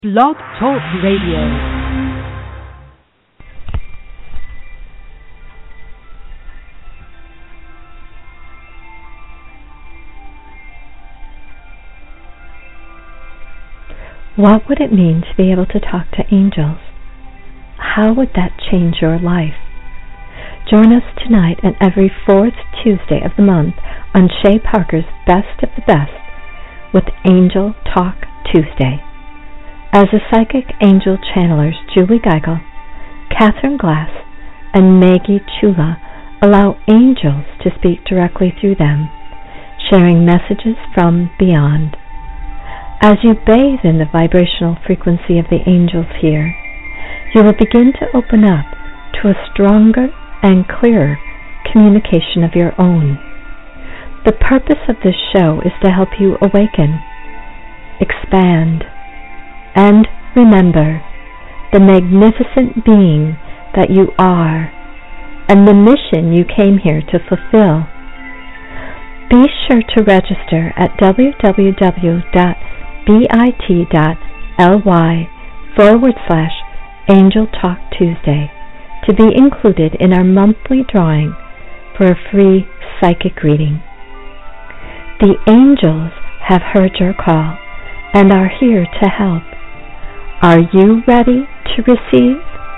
Blog Talk Radio. What would it mean to be able to talk to angels? How would that change your life? Join us tonight and every fourth Tuesday of the month on Shay Parker's Best of the Best with Angel Talk Tuesday. As the psychic angel channelers Julie Geigel, Catherine Glass, and Maggie Chula allow angels to speak directly through them, sharing messages from beyond. As you bathe in the vibrational frequency of the angels here, you will begin to open up to a stronger and clearer communication of your own. The purpose of this show is to help you awaken, expand, and remember the magnificent being that you are and the mission you came here to fulfill. Be sure to register at www.bit.ly/Angel Talk Tuesday to be included in our monthly drawing for a free psychic reading. The angels have heard your call and are here to help. Are you ready to receive?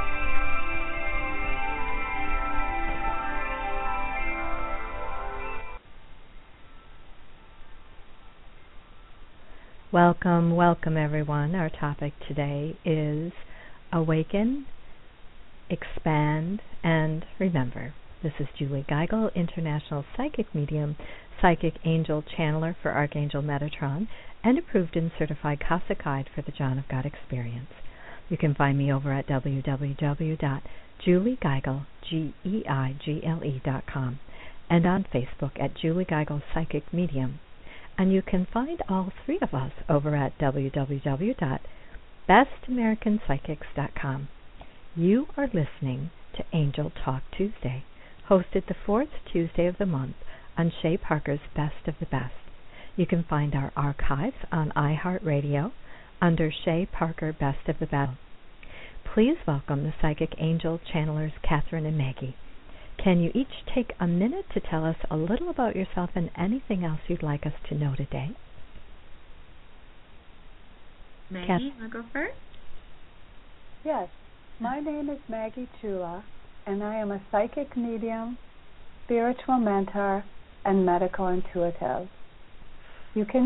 Welcome everyone. Our topic today is Awaken, Expand, and Remember. This is Julie Geigel, International Psychic Medium, Psychic Angel Channeler for Archangel Metatron, and approved and certified Cossack Guide for the John of God Experience. You can find me over at www.juliegeigel.com and on Facebook at Julie Geigel Psychic Medium. And you can find all three of us over at www.bestamericanpsychics.com. You are listening to Angel Talk Tuesday, hosted the fourth Tuesday of the month on Shay Parker's Best of the Best. You can find our archives on iHeartRadio under Shay Parker Best of the Best. Please welcome the Psychic Angel Channelers Catherine and Maggie. Can you each take a minute to tell us a little about yourself and anything else you'd like us to know today? Maggie, you want to go first? Yes. My name is Maggie Chula, and I am a psychic medium, spiritual mentor, and medical intuitive. You can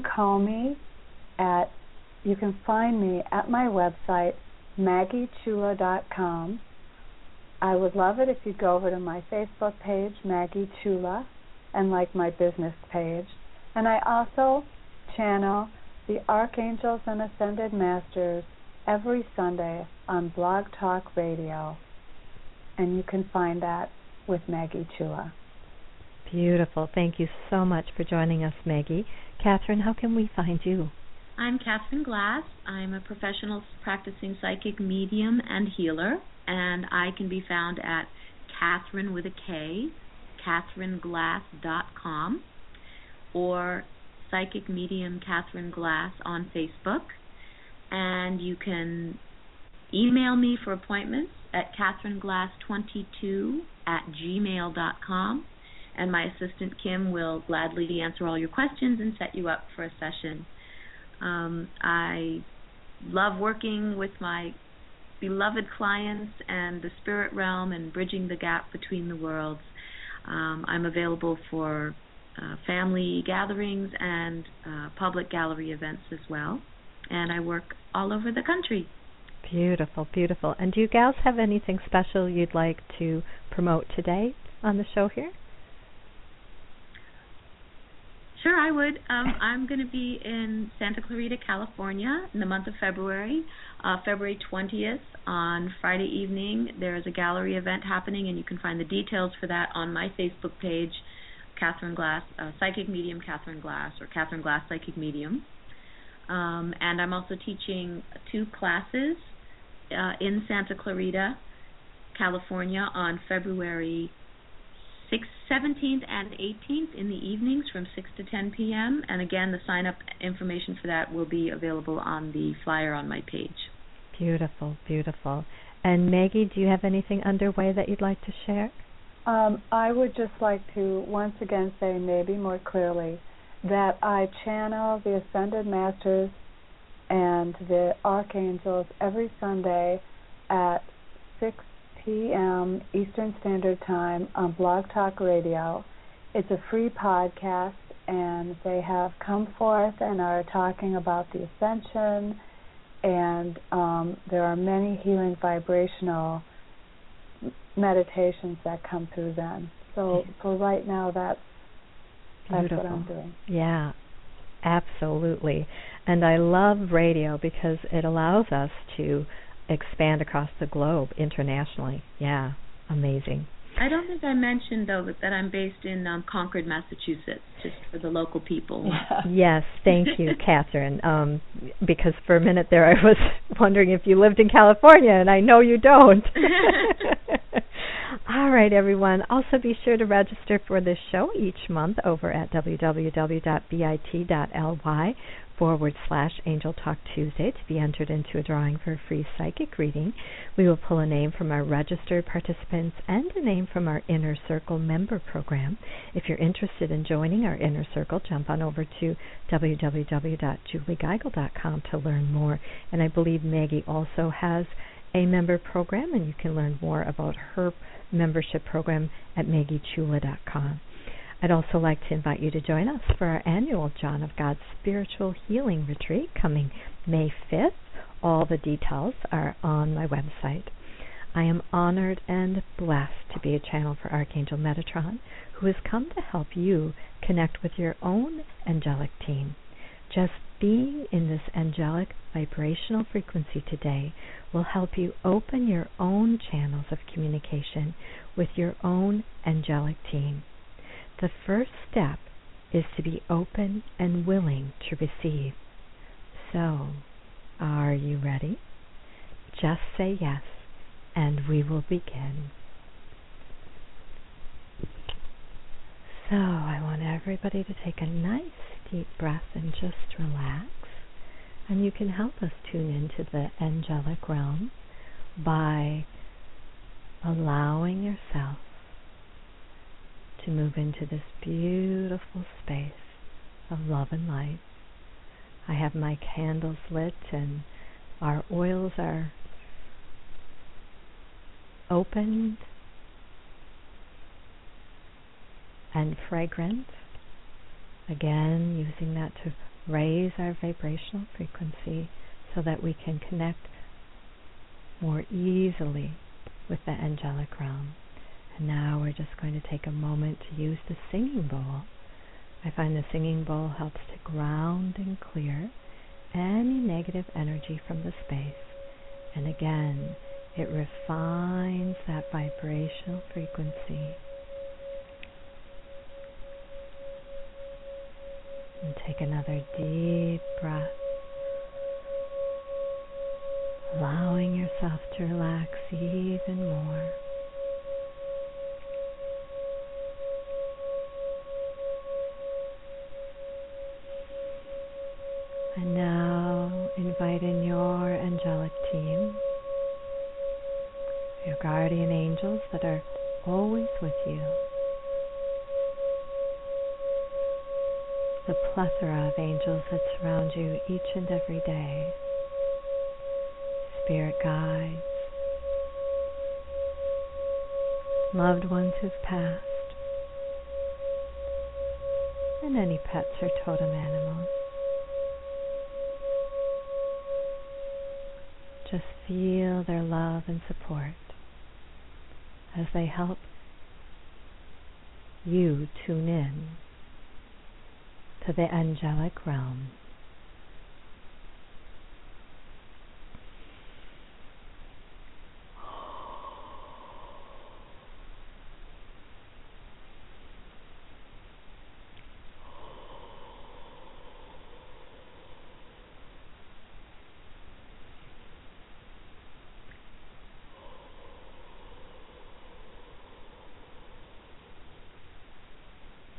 find me at my website, MaggieChula.com. I would love it if you'd go over to my Facebook page, Maggie Chula, and like my business page. And I also channel the Archangels and Ascended Masters every Sunday on Blog Talk Radio. And you can find that with Maggie Chula. Beautiful. Thank you so much for joining us, Maggie. Catherine, how can we find you? I'm Catherine Glass. I'm a professional practicing psychic medium and healer, and I can be found at Catherine with a K, CatherineGlass.com, or Psychic Medium Catherine Glass on Facebook. And you can email me for appointments at CatherineGlass22@gmail.com. And my assistant, Kim, will gladly answer all your questions and set you up for a session. I love working with my beloved clients and the spirit realm and bridging the gap between the worlds. I'm available for family gatherings and public gallery events as well. And I work all over the country. Beautiful, beautiful. And do you gals have anything special you'd like to promote today on the show here? Sure, I would. I'm going to be in Santa Clarita, California in the month of February, February 20th on Friday evening. There is a gallery event happening, and you can find the details for that on my Facebook page, Catherine Glass, Psychic Medium Catherine Glass, or Catherine Glass Psychic Medium. And I'm also teaching 2 classes in Santa Clarita, California on February 17th and 18th in the evenings from 6 to 10 p.m. And again, the sign-up information for that will be available on the flyer on my page. Beautiful, beautiful. And Maggie, do you have anything underway that you'd like to share? I would just like to once again say, maybe more clearly, that I channel the Ascended Masters and the Archangels every Sunday at 6 p.m. Eastern Standard Time on Blog Talk Radio. It's a free podcast, and they have come forth and are talking about the Ascension, and there are many healing vibrational meditations that come through them. So for right now, that's what I'm doing. Yeah, absolutely. And I love radio because it allows us to expand across the globe internationally. Yeah, amazing. I don't think I mentioned, though, that I'm based in Concord, Massachusetts, just for the local people. Yes, thank you, Catherine, because for a minute there I was wondering if you lived in California, and I know you don't. All right, everyone. Also be sure to register for this show each month over at www.bit.ly/Angel Talk Tuesday to be entered into a drawing for a free psychic reading. We will pull a name from our registered participants and a name from our Inner Circle member program. If you're interested in joining our Inner Circle, jump on over to www.juliegeigel.com to learn more. And I believe Maggie also has a member program, and you can learn more about her membership program at maggiechula.com. I'd also like to invite you to join us for our annual John of God Spiritual Healing Retreat coming May 5th. All the details are on my website. I am honored and blessed to be a channel for Archangel Metatron, who has come to help you connect with your own angelic team. Just being in this angelic vibrational frequency today will help you open your own channels of communication with your own angelic team. The first step is to be open and willing to receive. So, are you ready? Just say yes, and we will begin. So, I want everybody to take a nice deep breath and just relax. And you can help us tune into the angelic realm by allowing yourself to move into this beautiful space of love and light. I have my candles lit and our oils are opened and fragrant. Again, using that to raise our vibrational frequency so that we can connect more easily with the angelic realm. And now we're just going to take a moment to use the singing bowl. I find the singing bowl helps to ground and clear any negative energy from the space. And again, it refines that vibrational frequency. And take another deep breath, allowing yourself to relax even more. And now invite in your angelic team, your guardian angels that are always with you. The plethora of angels that surround you each and every day. Spirit guides, loved ones who've passed, and any pets or totem animals. Just feel their love and support as they help you tune in to the angelic realm.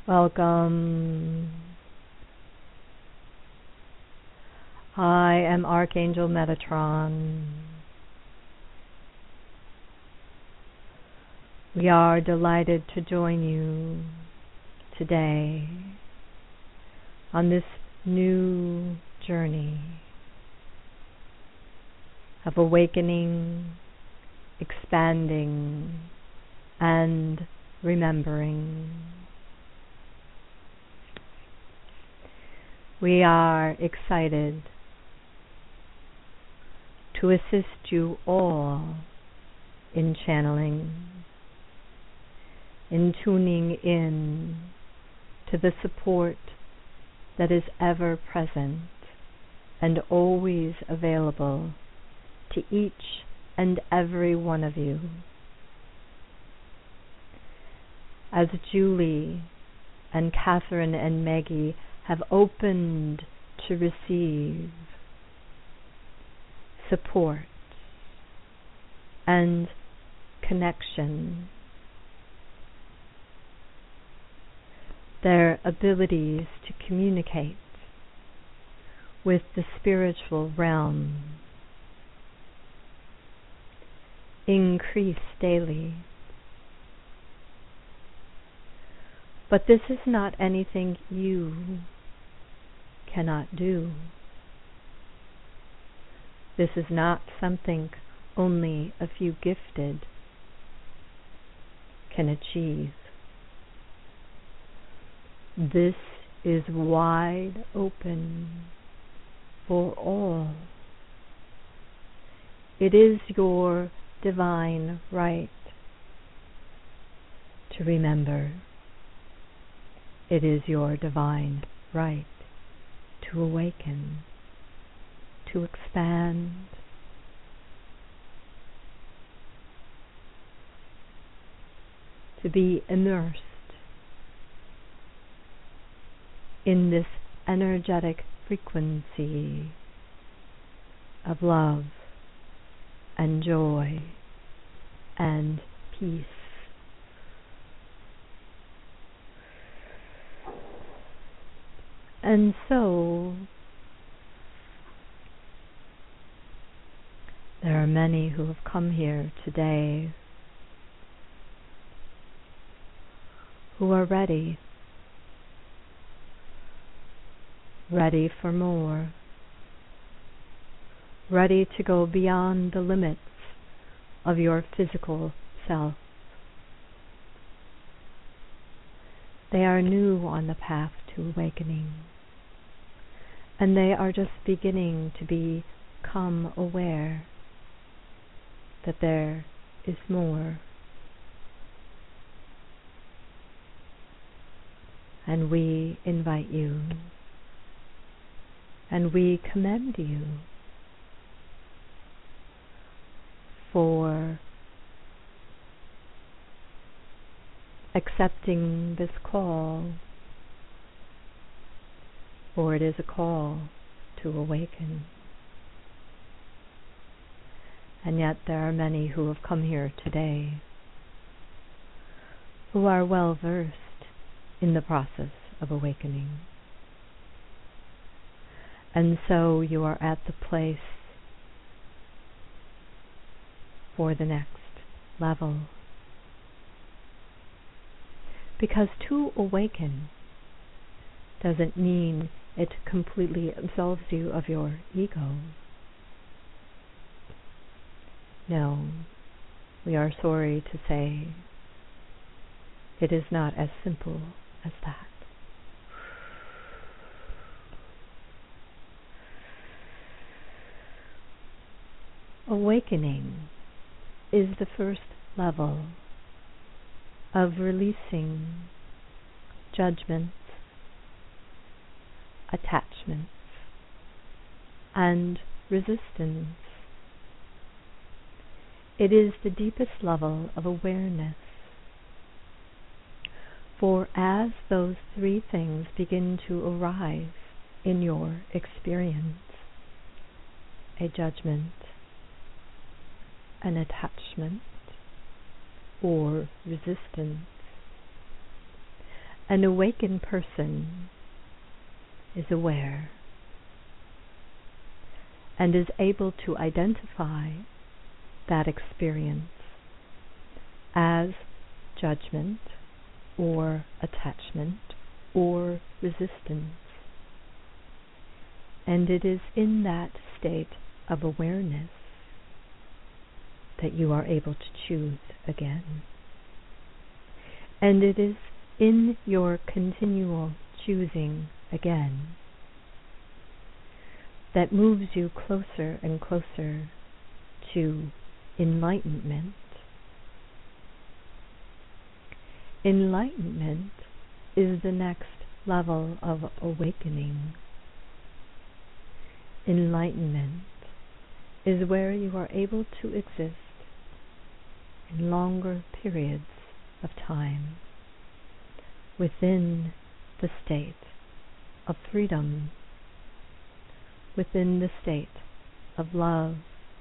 Welcome. I am Archangel Metatron. We are delighted to join you today on this new journey of awakening, expanding, and remembering. We are excited to assist you all in channeling, in tuning in to the support that is ever present and always available to each and every one of you. As Julie and Catherine and Maggie have opened to receive support and connection, their abilities to communicate with the spiritual realm increase daily. But this is not anything you cannot do. This is not something only a few gifted can achieve. This is wide open for all. It is your divine right to remember. It is your divine right to awaken, to expand, to be immersed in this energetic frequency of love and joy and peace. And so, there are many who have come here today who are ready for more, ready to go beyond the limits of your physical self. They are new on the path to awakening, and they are just beginning to become aware that there is more. And we invite you, and we commend you for accepting this call, for it is a call to awaken. And yet there are many who have come here today who are well versed in the process of awakening. And so you are at the place for the next level. Because to awaken doesn't mean it completely absolves you of your ego. No, we are sorry to say it is not as simple as that. Awakening is the first level of releasing judgments, attachments, and resistance. It is the deepest level of awareness. For as those three things begin to arise in your experience, a judgment, an attachment, or resistance, An awakened person is aware and is able to identify that experience as judgment or attachment or resistance. And it is in that state of awareness that you are able to choose again. And it is in your continual choosing again that moves you closer and closer to enlightenment. Enlightenment is the next level of awakening. Enlightenment is where you are able to exist in longer periods of time within the state of freedom, within the state of love.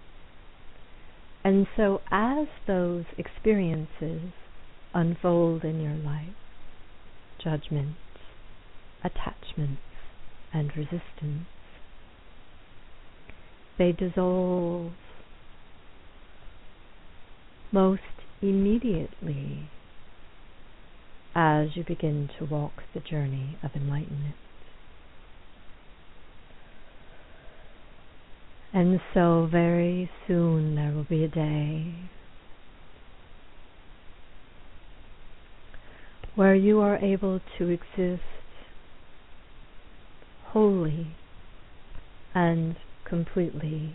And so as those experiences unfold in your life, judgments, attachments, and resistance, they dissolve most immediately as you begin to walk the journey of enlightenment. And so very soon there will be a day where you are able to exist wholly and completely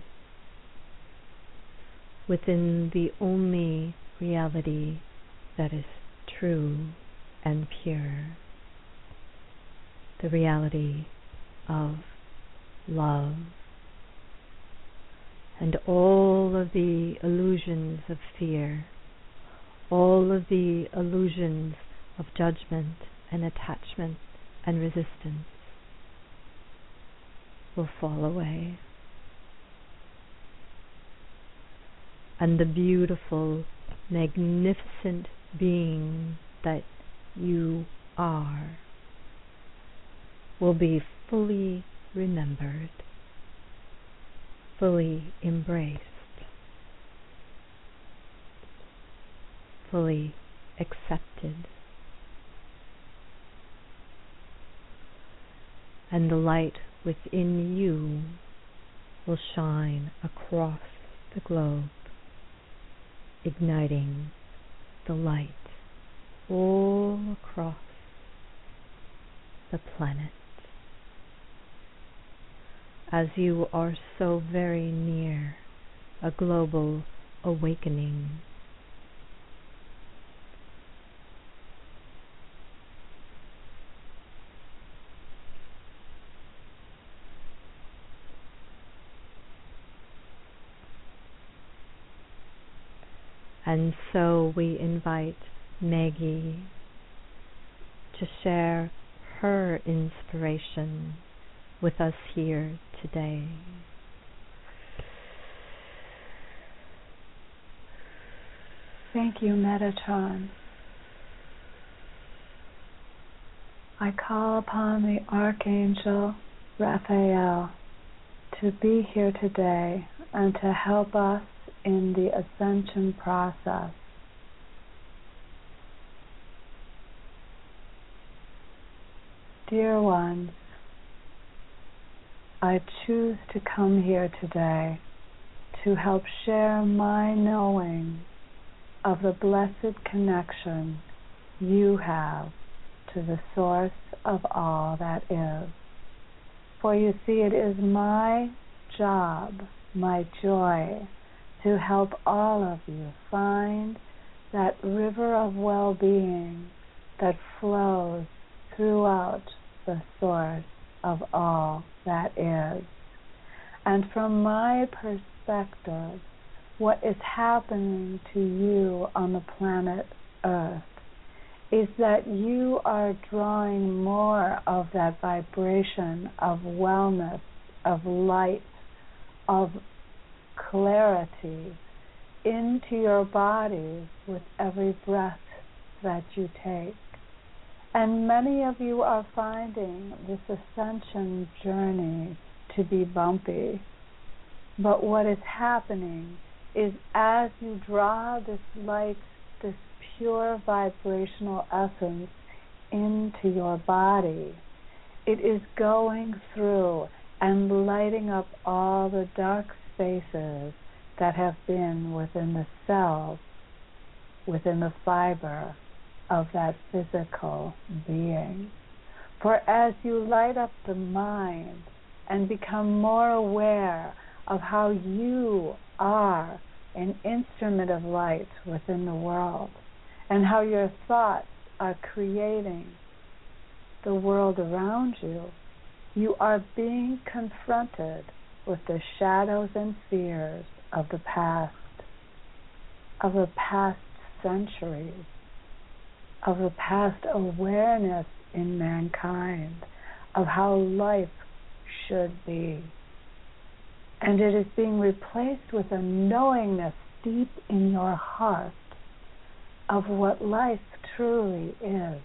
within the only reality that is true and pure, the reality of love. And all of the illusions of fear, all of the illusions of judgment and attachment and resistance will fall away. And the beautiful, magnificent being that you are will be fully remembered, fully embraced, fully accepted. And the light within you will shine across the globe, igniting the light all across the planet, as you are so very near a global awakening. And so we invite Maggie to share her inspiration with us here today. Thank you, Metatron. I call upon the Archangel Raphael to be here today and to help us in the ascension process. Dear ones, I choose to come here today to help share my knowing of the blessed connection you have to the source of all that is. For you see, it is my job, my joy, to help all of you find that river of well-being that flows throughout the source of all that is. And from my perspective, what is happening to you on the planet Earth is that you are drawing more of that vibration of wellness, of light, of clarity into your bodies with every breath that you take. And many of you are finding this ascension journey to be bumpy. But what is happening is as you draw this light, this pure vibrational essence into your body, it is going through and lighting up all the dark spaces that have been within the cells, within the fiber of that physical being. For as you light up the mind and become more aware of how you are an instrument of light within the world, and how your thoughts are creating the world around you, you are being confronted with the shadows and fears of the past centuries, of the past awareness in mankind of how life should be. And it is being replaced with a knowingness deep in your heart of what life truly is.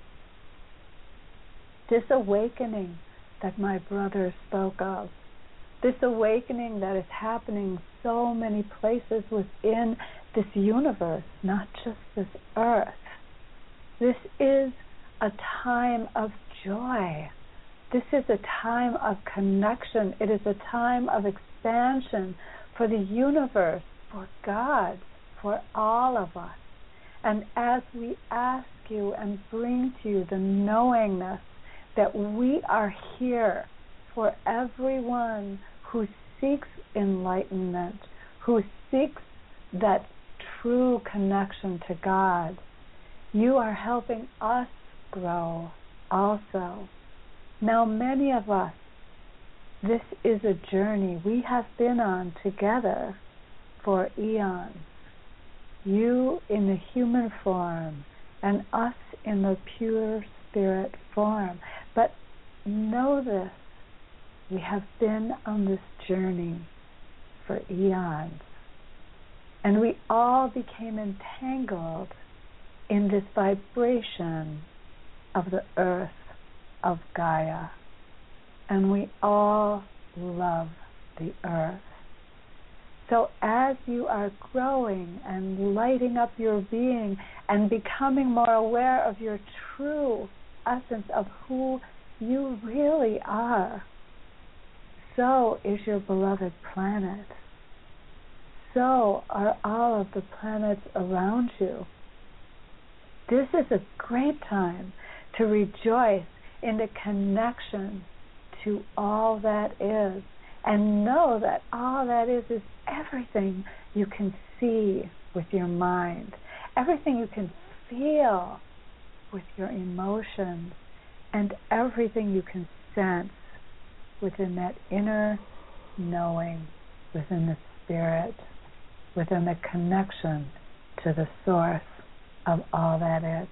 This awakening that my brother spoke of, this awakening that is happening so many places within this universe, not just this earth. This is a time of joy. This is a time of connection. It is a time of expansion for the universe, for God, for all of us. And as we ask you and bring to you the knowingness that we are here for everyone who seeks enlightenment, who seeks that true connection to God, you are helping us grow also. Now, many of us, this is a journey we have been on together for eons. You in the human form and us in the pure spirit form. But know this, we have been on this journey for eons. And we all became entangled in this vibration of the earth, of Gaia. And we all love the earth. So as you are growing and lighting up your being and becoming more aware of your true essence of who you really are, so is your beloved planet. So are all of the planets around you. This is a great time to rejoice in the connection to all that is, and know that all that is everything you can see with your mind, everything you can feel with your emotions, and everything you can sense within that inner knowing, within the spirit, within the connection to the source of all that is.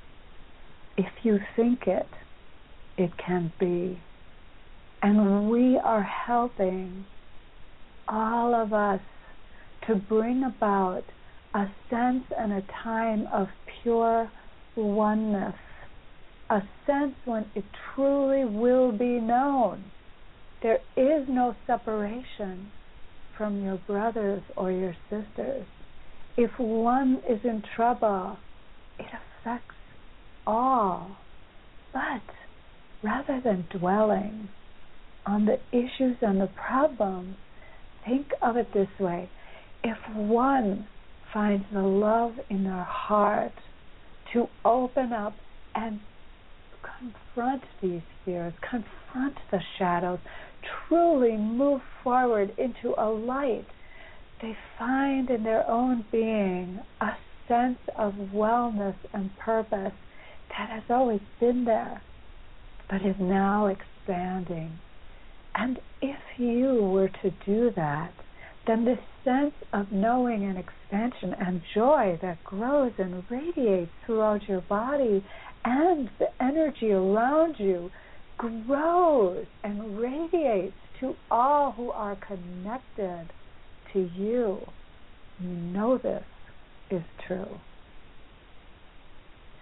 If you think it, it can be. And we are helping all of us to bring about a sense and a time of pure oneness, a sense when it truly will be known. There is no separation from your brothers or your sisters. If one is in trouble, it affects all. But rather than dwelling on the issues and the problems, think of it this way. If one finds the love in their heart to open up and confront these fears, confront the shadows, truly move forward into a light, they find in their own being a sense of wellness and purpose that has always been there, but is now expanding. And if you were to do that, then this sense of knowing and expansion and joy that grows and radiates throughout your body and the energy around you grows and radiates to all who are connected to you. You know this is true.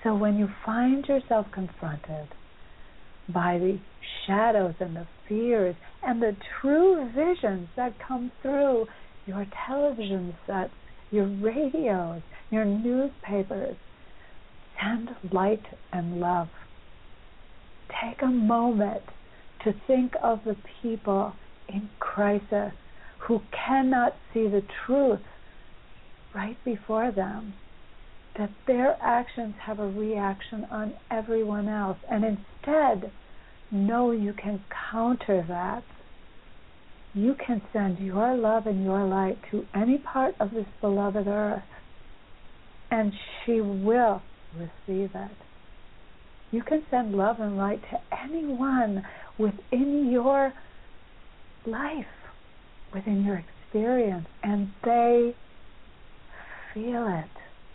So when you find yourself confronted by the shadows and the fears and the true visions that come through your television sets, your radios, your newspapers, send light and love. Take a moment to think of the people in crisis who cannot see the truth right before them, that their actions have a reaction on everyone else, and instead know you can counter that. You can send your love and your light to any part of this beloved earth, and she will receive it. You can send love and light to anyone within your life, within your experience, and they feel it.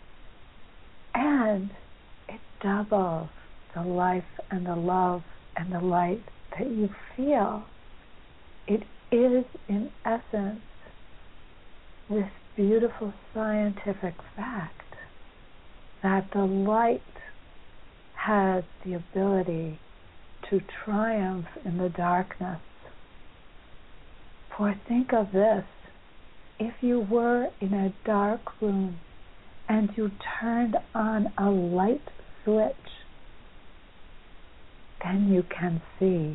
And it doubles the life and the love and the light that you feel. It is, in essence, this beautiful scientific fact that the light has the ability to triumph in the darkness. For think of this, if you were in a dark room and you turned on a light switch, then you can see.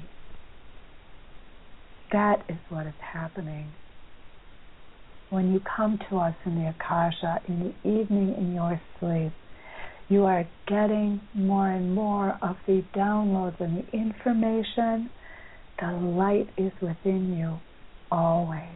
That is what is happening. When you come to us in the Akasha in the evening in your sleep, you are getting more and more of the downloads and the information. The light is within you always.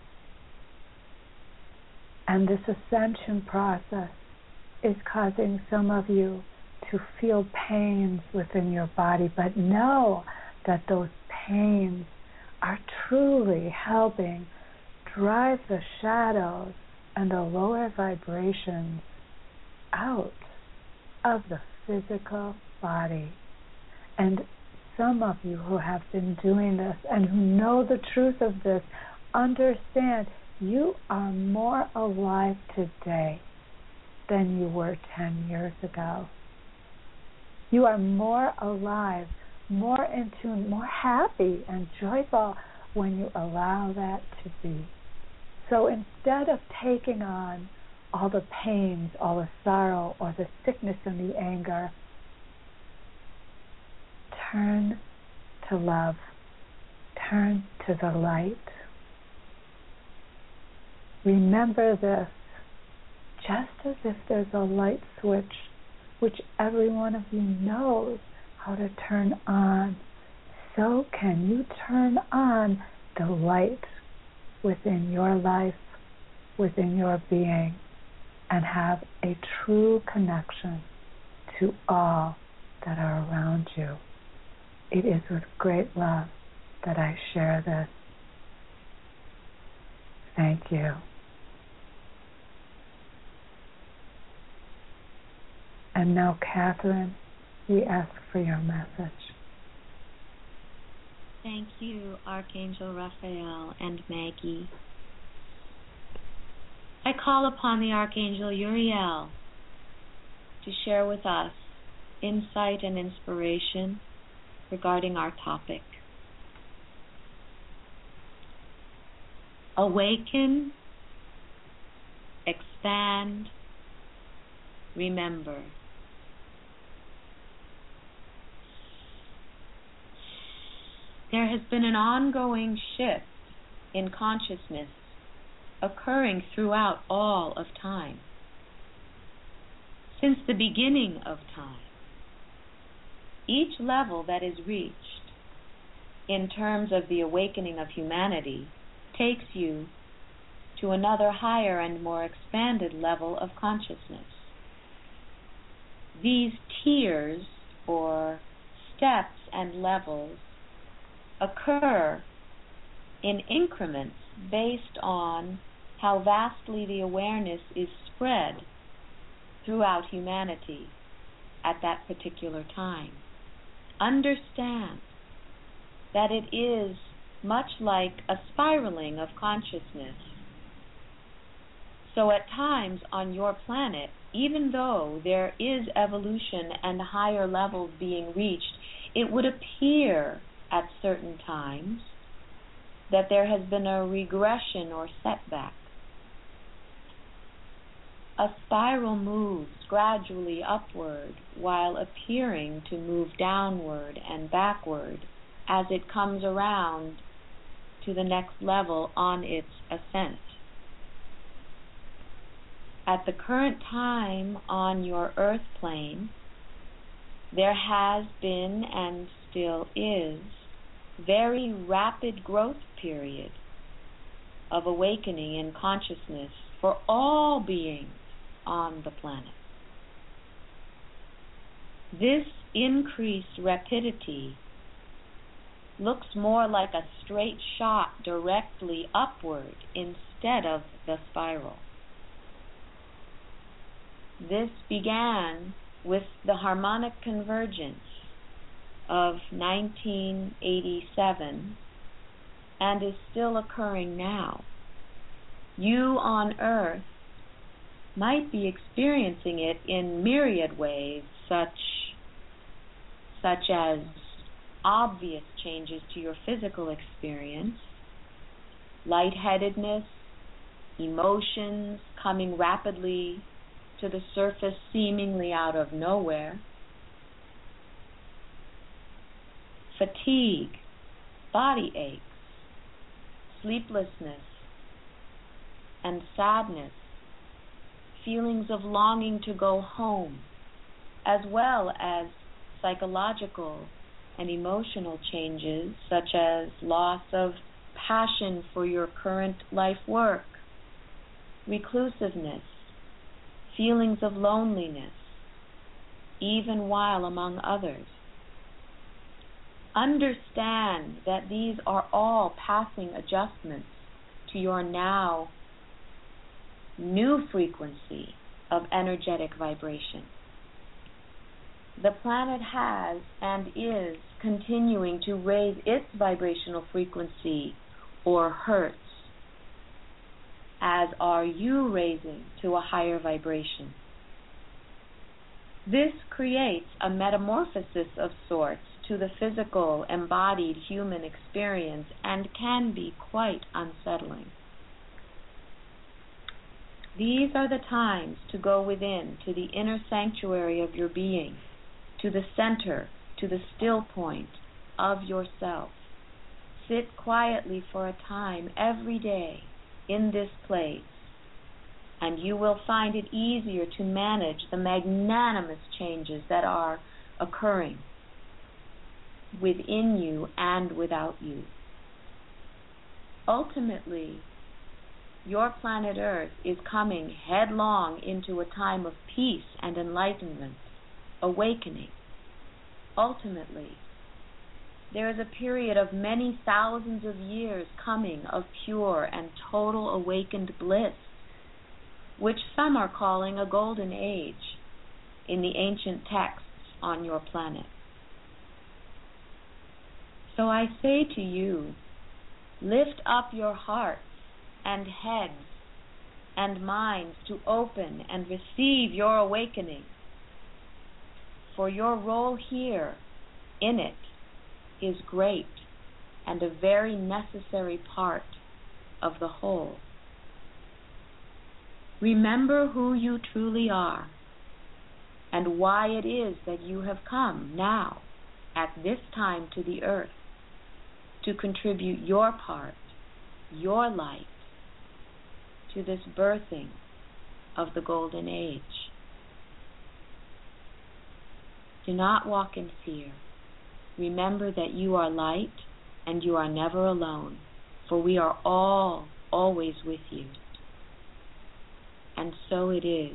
And this ascension process is causing some of you to feel pains within your body, but know that those pains are truly helping drive the shadows and the lower vibrations out of the physical body. And some of you who have been doing this and who know the truth of this understand you are more alive today than you were 10 years ago. You are more alive, more in tune, more happy and joyful when you allow that to be. So instead of taking on all the pains, all the sorrow, or the sickness and the anger, turn to love, turn to the light. Remember this, just as if there's a light switch which every one of you knows how to turn on, so can you turn on the light within your life, within your being, and have a true connection to all that are around you. It is with great love that I share this. Thank you. And now, Catherine, we ask for your message. Thank you, Archangel Raphael and Maggie. I call upon the Archangel Uriel to share with us insight and inspiration regarding our topic. Awaken, expand, remember. There has been an ongoing shift in consciousness occurring throughout all of time. Since the beginning of time, each level that is reached in terms of the awakening of humanity takes you to another higher and more expanded level of consciousness. These tiers or steps and levels occur in increments based on how vastly the awareness is spread throughout humanity at that particular time. Understand that it is much like a spiraling of consciousness. So at times on your planet, even though there is evolution and higher levels being reached, it would appear at certain times that there has been a regression or setback. A spiral moves gradually upward while appearing to move downward and backward as it comes around to the next level on its ascent. At the current time on your Earth plane, there has been and still is very rapid growth period of awakening in consciousness for all beings on the planet. This increased rapidity looks more like a straight shot directly upward instead of the spiral. This began with the harmonic convergence of 1987 and is still occurring now. You on Earth might be experiencing it in myriad ways, such as obvious changes to your physical experience, lightheadedness, emotions coming rapidly to the surface seemingly out of nowhere, fatigue, body aches, sleeplessness, and sadness, feelings of longing to go home, as well as psychological and emotional changes such as loss of passion for your current life work, reclusiveness, feelings of loneliness, even while among others. Understand that these are all passing adjustments to your now new frequency of energetic vibration. The planet has and is continuing to raise its vibrational frequency or hertz, as are you raising to a higher vibration. This creates a metamorphosis of sorts to the physical, embodied human experience and can be quite unsettling. These are the times to go within, to the inner sanctuary of your being, to the center, to the still point of yourself. Sit quietly for a time every day in this place, and you will find it easier to manage the magnanimous changes that are occurring within you and without you. Ultimately, your planet Earth is coming headlong into a time of peace and enlightenment, awakening. Ultimately, there is a period of many thousands of years coming of pure and total awakened bliss, which some are calling a golden age in the ancient texts on your planet. So I say to you, lift up your hearts and heads and minds to open and receive your awakening. For your role here in it is great and a very necessary part of the whole. Remember who you truly are and why it is that you have come now at this time to the earth to contribute your part, your light, to this birthing of the golden age. Do not walk in fear. Remember that you are light and you are never alone, for we are all always with you. And so it is.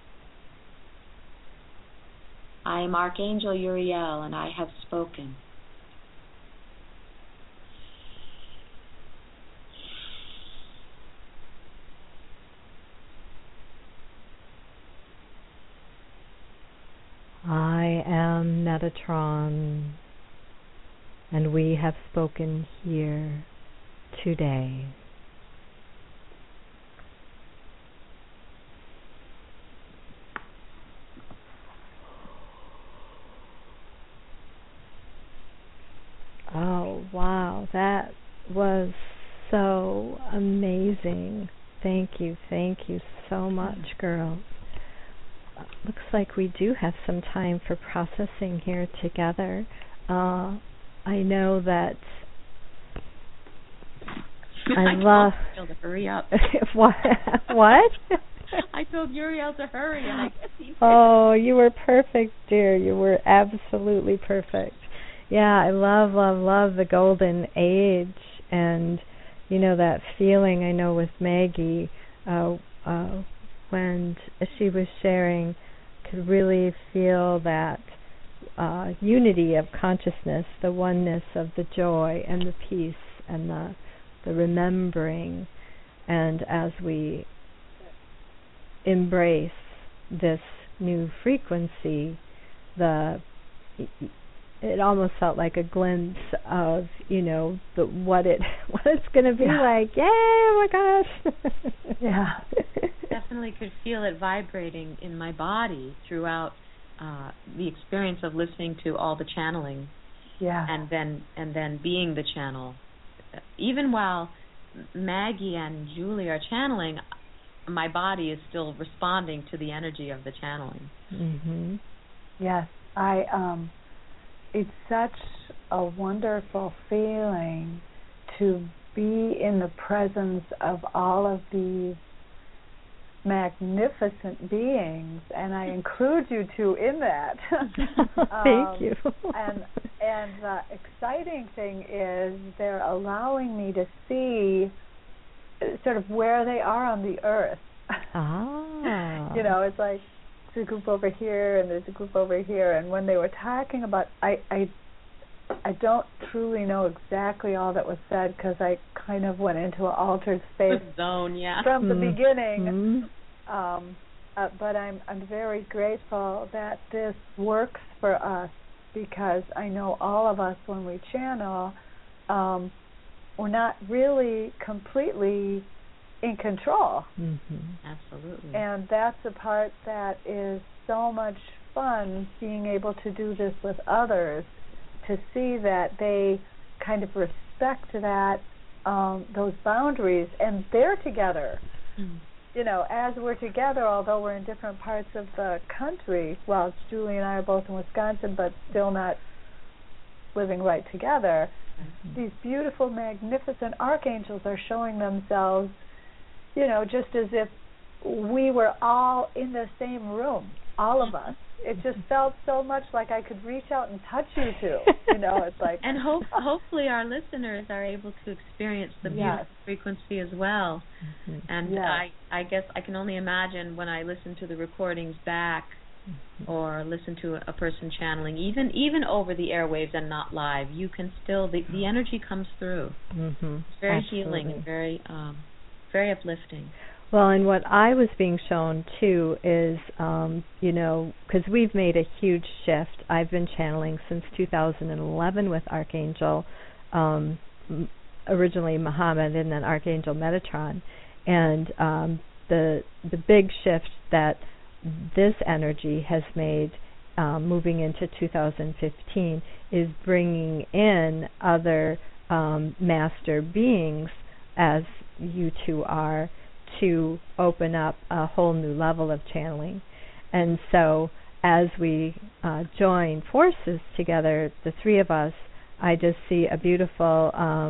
I am Archangel Uriel, and I have spoken. I am Metatron, and we have spoken here today. Wow, that was so amazing. Thank you so much, girls. Looks like we do have some time for processing here together. I know that I love... told Uriel to hurry up. What? I told Uriel to hurry, and I guess he did. Oh, you were perfect, dear. You were absolutely perfect. Yeah, I love the golden age, and that feeling I know with Maggie when she was sharing, could really feel that unity of consciousness, the oneness of the joy and the peace and the remembering. And as we embrace this new frequency, it almost felt like a glimpse of what it's going to be like. Yay! Oh my gosh! Yeah, definitely could feel it vibrating in my body throughout the experience of listening to all the channeling. Yeah, and then being the channel. Even while Maggie and Julie are channeling, my body is still responding to the energy of the channeling. Mm-hmm. Yes, it's such a wonderful feeling to be in the presence of all of these magnificent beings, and I include you two in that. Thank you. And the exciting thing is they're allowing me to see sort of where they are on the earth. Ah. It's like there's a group over here and there's a group over here, and when they were talking about, I don't truly know exactly all that was said because I kind of went into an altered space zone, yeah, from the beginning. Mm-hmm. But I'm very grateful that this works for us, because I know all of us, when we channel, we're not really completely in control. Mm-hmm. Absolutely. And that's the part that is so much fun, being able to do this with others, to see that they kind of respect that, those boundaries, and they're together. Mm. As we're together, although we're in different parts of the country. Well, Julie and I are both in Wisconsin, but still not living right together. Mm-hmm. These beautiful, magnificent archangels are showing themselves, just as if we were all in the same room, all of us. It just felt so much like I could reach out and touch you two. It's like... And hopefully our listeners are able to experience the beautiful frequency as well. Mm-hmm. And I guess I can only imagine when I listen to the recordings back, mm-hmm. or listen to a person channeling, even over the airwaves and not live, you can still, the energy comes through. Mm-hmm. It's very Absolutely. healing and very uplifting. Well, and what I was being shown, too, is, because we've made a huge shift. I've been channeling since 2011 with Archangel, originally Muhammad, and then Archangel Metatron. And the big shift that this energy has made moving into 2015 is bringing in other master beings, as you two are, to open up a whole new level of channeling. And so as we join forces together, the three of us, I just see a beautiful,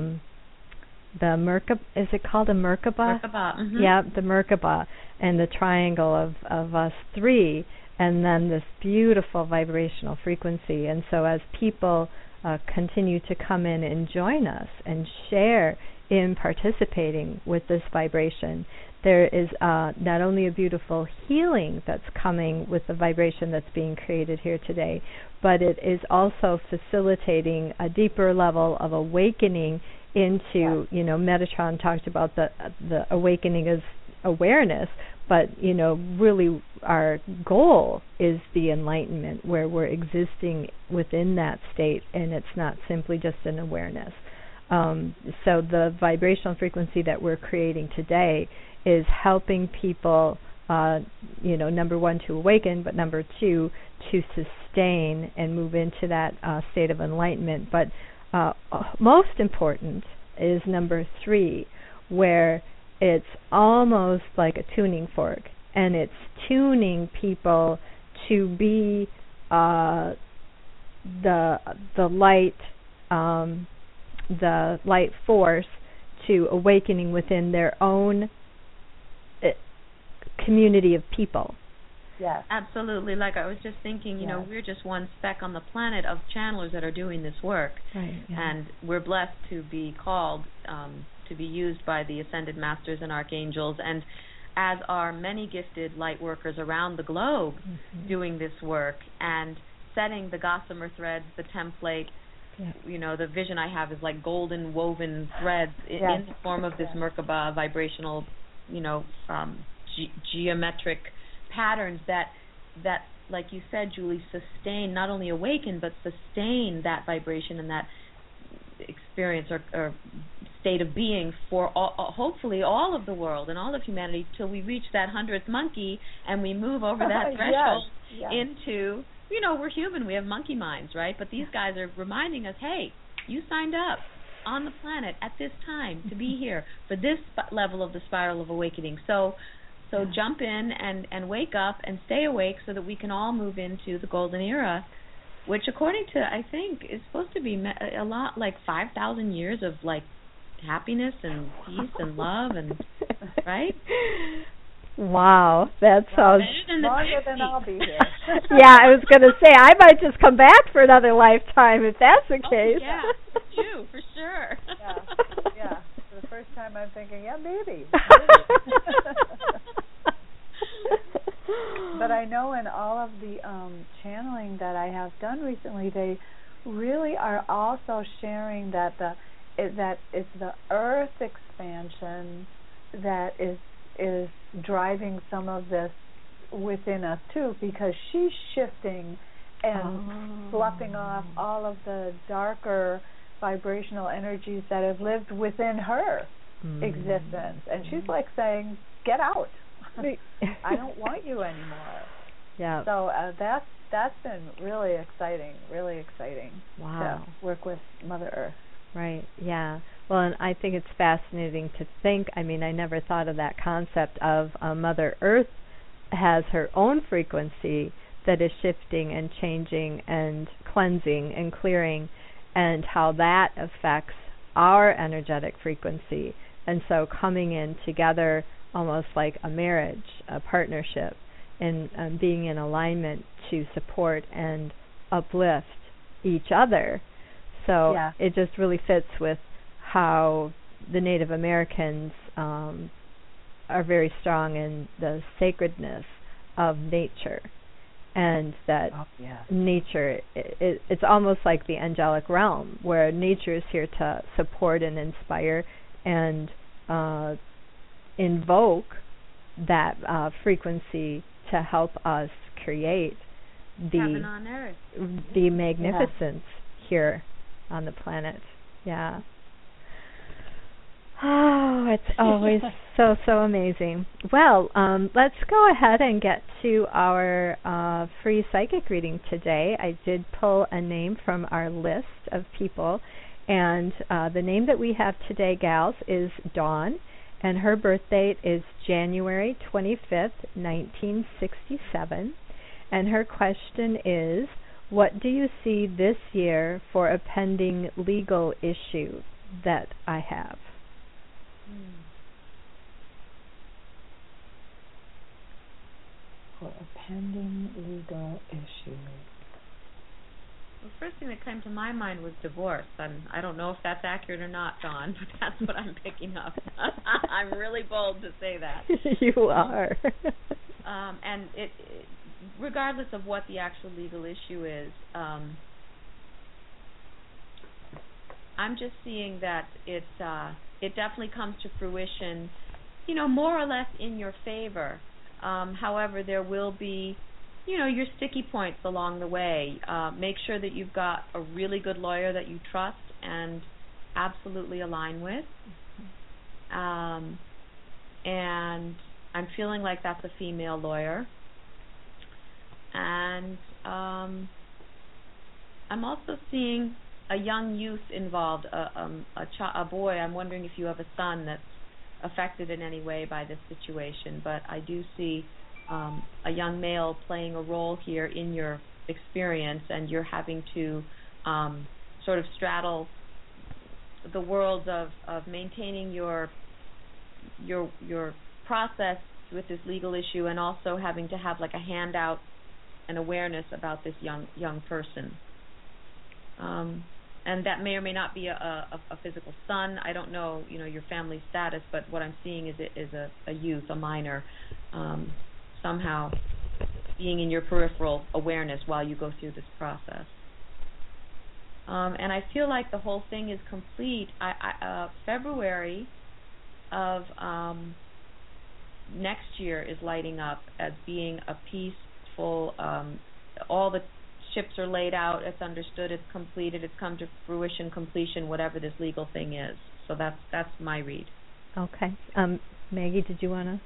the Merkaba, is it called a Merkaba? Merkaba, mm-hmm. Yeah, the Merkaba, and the triangle of us three, and then this beautiful vibrational frequency. And so as people continue to come in and join us and share in participating with this vibration, there is not only a beautiful healing that's coming with the vibration that's being created here today, but it is also facilitating a deeper level of awakening into, Metatron talked about the awakening as awareness, but, really our goal is the enlightenment, where we're existing within that state, and it's not simply just an awareness. So the vibrational frequency that we're creating today is helping people, number one, to awaken, but number two, to sustain and move into that state of enlightenment. But most important is number 3, where it's almost like a tuning fork, and it's tuning people to be the light force, to awakening within their own community of people. Yes. Absolutely. Like I was just thinking, you know, we're just one speck on the planet of channelers that are doing this work. Right. Yeah. And we're blessed to be called to be used by the Ascended Masters and Archangels, and as are many gifted light workers around the globe doing this work and setting the gossamer threads, the template. Yeah. You know, the vision I have is like golden woven threads in the form of this Merkaba vibrational, you know, geometric patterns that, like you said, Julie, sustain, not only awaken, but sustain that vibration and that experience or state of being for hopefully all of the world and all of humanity, till we reach that 100th monkey and we move over that threshold into, you know, we're human, we have monkey minds, right? But these guys are reminding us, hey, you signed up on the planet at this time to be here for this level of the spiral of awakening. So jump in and wake up and stay awake so that we can all move into the golden era, which according to, I think, is supposed to be a lot like 5,000 years of like happiness and peace and love, and right? Wow, that sounds longer than I'll be here. Yeah, I was going to say, I might just come back for another lifetime if that's the case. Yeah, you, for sure. Yeah. For the first time I'm thinking, yeah, maybe. But I know in all of the channeling that I have done recently, they really are also sharing that it's the earth expansion that is driving some of this within us too, because she's shifting and sloughing off all of the darker vibrational energies that have lived within her existence, and she's like saying, get out. I don't want you anymore. Yeah. So that's been really exciting Wow. to work with Mother Earth. Right, yeah. Well, and I think it's fascinating to think, I mean, I never thought of that concept of Mother Earth has her own frequency that is shifting and changing and cleansing and clearing, and how that affects our energetic frequency. And so coming in together almost like a marriage, a partnership, and being in alignment to support and uplift each other. So it just really fits with how the Native Americans are very strong in the sacredness of nature, and that nature, it's almost like the angelic realm, where nature is here to support and inspire and invoke that frequency to help us create the magnificence here on the planet. Yeah. Oh, it's always so amazing. Well, let's go ahead and get to our free psychic reading today. I did pull a name from our list of people, and the name that we have today, gals, is Dawn, and her birth date is January 25th, 1967. And her question is, what do you see this year for a pending legal issue that I have? For a pending legal issue. The first thing that came to my mind was divorce. I don't know if that's accurate or not, Dawn, but that's what I'm picking up. I'm really bold to say that. You are. And it regardless of what the actual legal issue is, I'm just seeing that it definitely comes to fruition, more or less in your favor. However, there will be, your sticky points along the way. Make sure that you've got a really good lawyer that you trust and absolutely align with. And I'm feeling like that's a female lawyer. And I'm also seeing a young youth involved, a boy. I'm wondering if you have a son that's affected in any way by this situation, but I do see a young male playing a role here in your experience, and you're having to sort of straddle the world of maintaining your process with this legal issue, and also having to have like a handout and awareness about this young person. And that may or may not be a physical son. I don't know, your family status, but what I'm seeing is a youth, a minor, somehow being in your peripheral awareness while you go through this process. And I feel like the whole thing is complete. February of next year is lighting up as being a peaceful, all the chips are laid out, it's understood, it's completed, it's come to fruition, completion, whatever this legal thing is. So that's my read. Okay. Maggie, did you want to?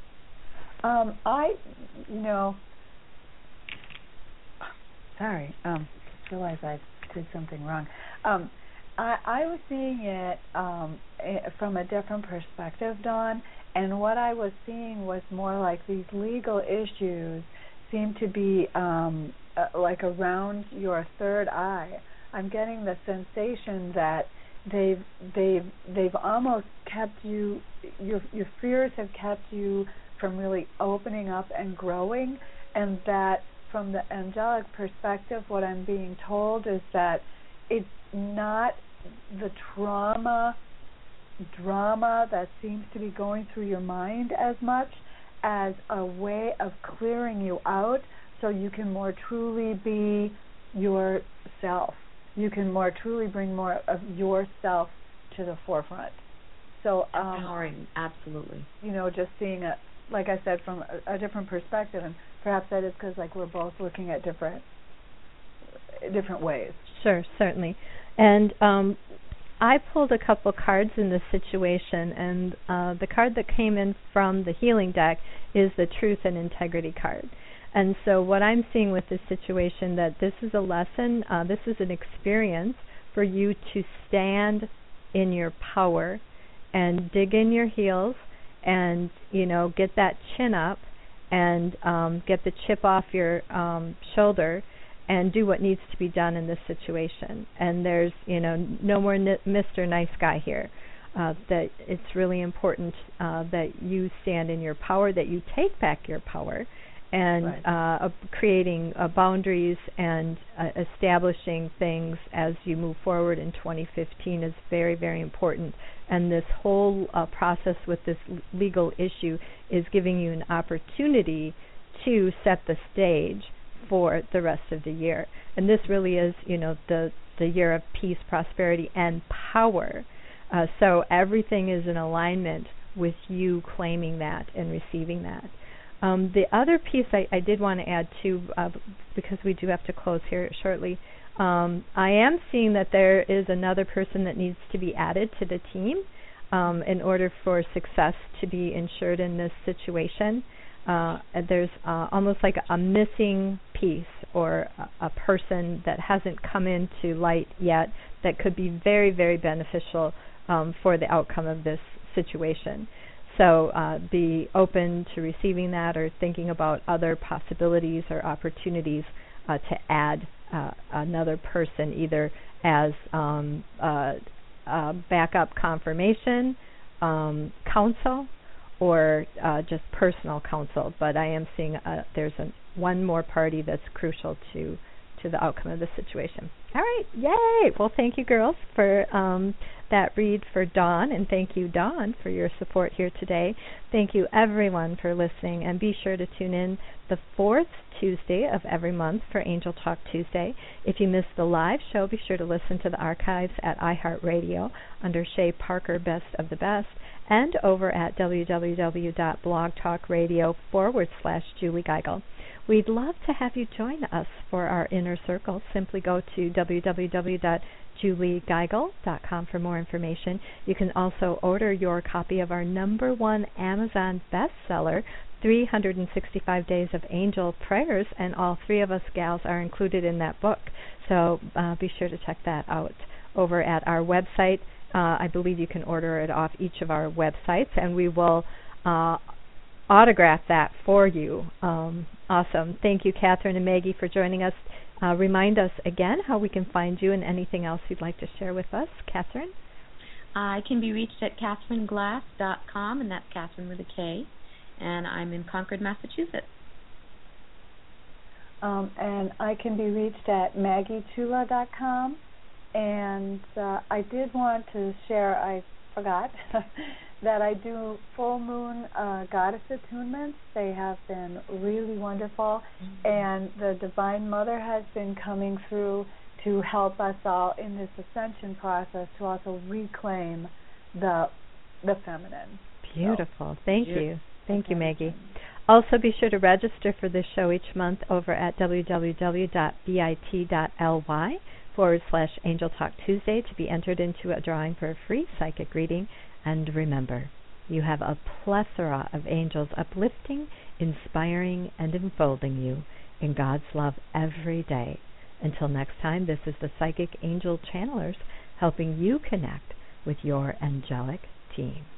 Sorry, just realized I did something wrong. I was seeing it from a different perspective, Dawn, and what I was seeing was more like these legal issues seem to be like around your third eye. I'm getting the sensation that they've almost kept you, your fears have kept you from really opening up and growing, and that from the angelic perspective, what I'm being told is that it's not the drama that seems to be going through your mind as much as a way of clearing you out so you can more truly be yourself. You can more truly bring more of yourself to the forefront. So empowering, absolutely. Just seeing it, like I said, from a different perspective, and perhaps that is because like we're both looking at different ways. Sure, certainly. And I pulled a couple cards in this situation, and the card that came in from the healing deck is the Truth and Integrity card. And so what I'm seeing with this situation, that this is a lesson, this is an experience for you to stand in your power and dig in your heels and, get that chin up and get the chip off your shoulder and do what needs to be done in this situation. And there's, no more Mr. Nice Guy here. That it's really important that you stand in your power, that you take back your power, and right. Creating boundaries and establishing things as you move forward in 2015 is very, very important. And this whole process with this legal issue is giving you an opportunity to set the stage for the rest of the year. And this really is, the year of peace, prosperity, and power. So everything is in alignment with you claiming that and receiving that. The other piece I did want to add too, because we do have to close here shortly, I am seeing that there is another person that needs to be added to the team in order for success to be ensured in this situation. There's almost like a missing piece or a person that hasn't come into light yet that could be very, very beneficial for the outcome of this situation. So be open to receiving that or thinking about other possibilities or opportunities to add another person, either as backup confirmation, counsel, or just personal counsel. But I am seeing there's one more party that's crucial to the outcome of the situation. All right, yay! Well, thank you, girls, for that read for Dawn, and thank you, Dawn, for your support here today. Thank you, everyone, for listening, and be sure to tune in the fourth Tuesday of every month for Angel Talk Tuesday. If you missed the live show, be sure to listen to the archives at iHeartRadio under Shay Parker Best of the Best, and over at www.blogtalkradio.com/Julie Geigel. We'd love to have you join us for our inner circle. Simply go to www.juliegeigel.com for more information. You can also order your copy of our #1 Amazon bestseller, 365 Days of Angel Prayers, and all three of us gals are included in that book. So be sure to check that out over at our website. I believe you can order it off each of our websites, and we will autograph that for you. Awesome. Thank you, Catherine and Maggie, for joining us. Remind us again how we can find you and anything else you'd like to share with us. Catherine? I can be reached at catherineglass.com, and that's Catherine with a K, and I'm in Concord, Massachusetts. And I can be reached at maggiechula.com. And I did want to share, I forgot, that I do full moon goddess attunements. They have been really wonderful, and the Divine Mother has been coming through to help us all in this ascension process to also reclaim the feminine. Beautiful. Thank you. Thank you, Maggie. Also, be sure to register for this show each month over at www.bit.ly/Angel Talk Tuesday to be entered into a drawing for a free psychic reading. And remember, you have a plethora of angels uplifting, inspiring, and enfolding you in God's love every day. Until next time, this is the Psychic Angel Channelers helping you connect with your angelic team.